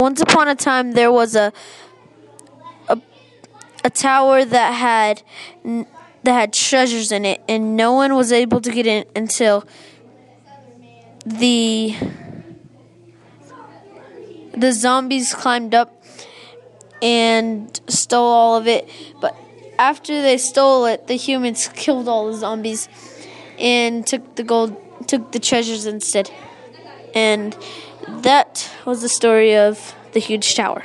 Once upon a time, there was a tower that had treasures in it, and no one was able to get in until the zombies climbed up and stole all of it. But after they stole it, the humans killed all the zombies and took the treasures instead. And that was the story of the huge tower.